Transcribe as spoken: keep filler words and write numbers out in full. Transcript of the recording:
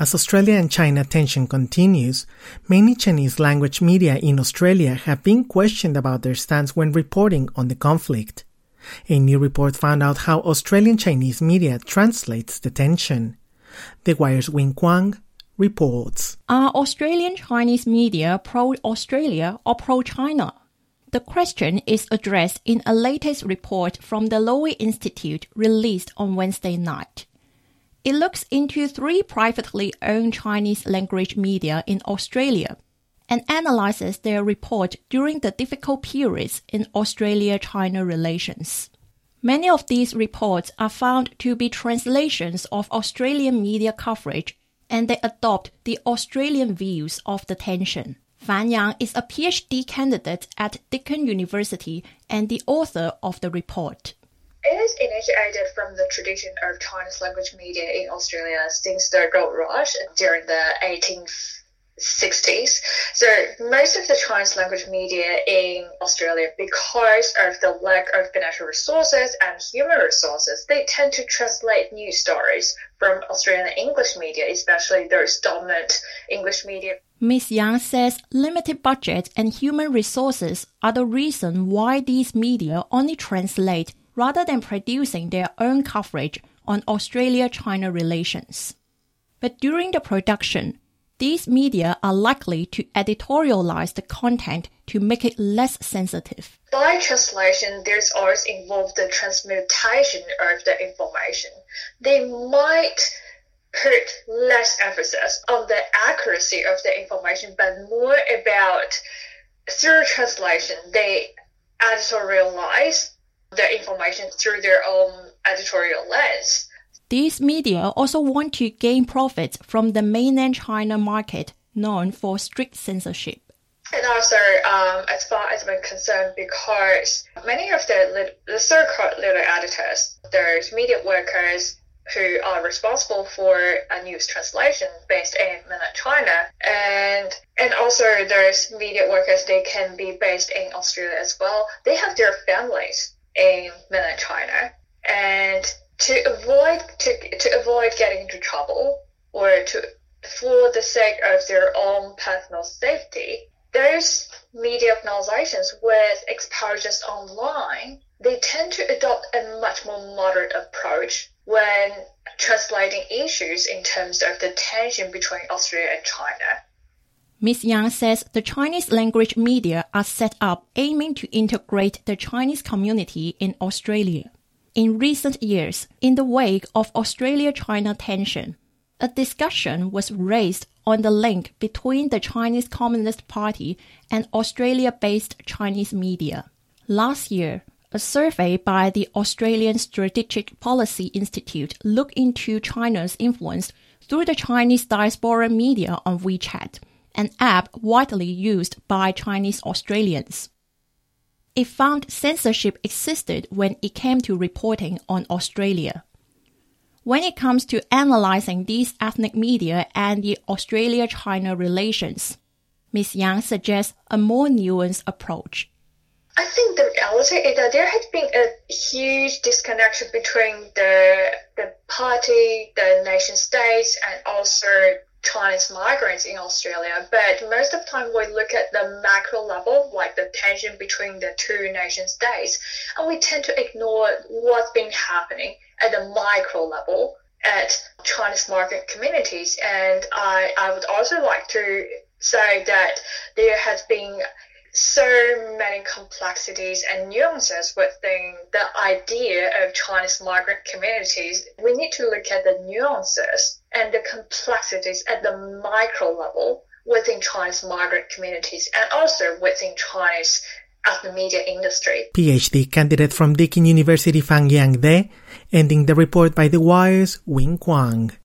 As Australia and China tension continues, many Chinese-language media in Australia have been questioned about their stance when reporting on the conflict. A new report found out how Australian Chinese media translates the tension. The Wire's Wing Kwang reports. Are Australian Chinese media pro-Australia or pro-China? The question is addressed in a latest report from the Lowy Institute released on Wednesday night. It looks into three privately owned Chinese language media in Australia and analyzes their report during the difficult periods in Australia-China relations. Many of these reports are found to be translations of Australian media coverage, and they adopt the Australian views of the tension. Fan Yang is a PhD candidate at Deakin University and the author of the report. It is initiated from the tradition of Chinese language media in Australia since the gold rush during the eighteen sixties. So most of the Chinese language media in Australia, because of the lack of financial resources and human resources, they tend to translate news stories from Australian English media, especially those dominant English media. Miz Yang says limited budget and human resources are the reason why these media only translate rather than producing their own coverage on Australia-China relations. But during the production, these media are likely to editorialize the content to make it less sensitive. By translation, there's always involved the transmutation of the information. They might put less emphasis on the accuracy of the information, but more about, through translation, they editorialize the information through their own editorial lens. These media also want to gain profits from the mainland China market, known for strict censorship. And also, um, as far as I'm concerned, because many of the, the so-called little editors, those media workers who are responsible for a news translation based in mainland China, and and also those media workers, they can be based in Australia as well. They have their families in mainland China, and to avoid to to avoid getting into trouble or to for the sake of their own personal safety, those media organizations with exposures online, they tend to adopt a much more moderate approach when translating issues in terms of the tension between Australia and China. Miz Yang says the Chinese language media are set up aiming to integrate the Chinese community in Australia. In recent years, in the wake of Australia-China tension, a discussion was raised on the link between the Chinese Communist Party and Australia-based Chinese media. Last year, a survey by the Australian Strategic Policy Institute looked into China's influence through the Chinese diaspora media on WeChat, an app widely used by Chinese Australians. It found censorship existed when it came to reporting on Australia. When it comes to analyzing these ethnic media and the Australia-China relations, Miz Yang suggests a more nuanced approach. I think the reality is that there has been a huge disconnection between the the party, the nation states, and also Chinese migrants in Australia. But most of the time we look at the macro level, like the tension between the two nation states, and we tend to ignore what's been happening at the micro level at Chinese migrant communities. And I, I would also like to say that there has been so many complexities and nuances within the idea of Chinese migrant communities. We need to look at the nuances and the complexities at the micro level within Chinese migrant communities and also within Chinese ethnic media industry. PhD candidate from Deakin University Fan Yang there, ending the report by The Wire's Wing Kwang.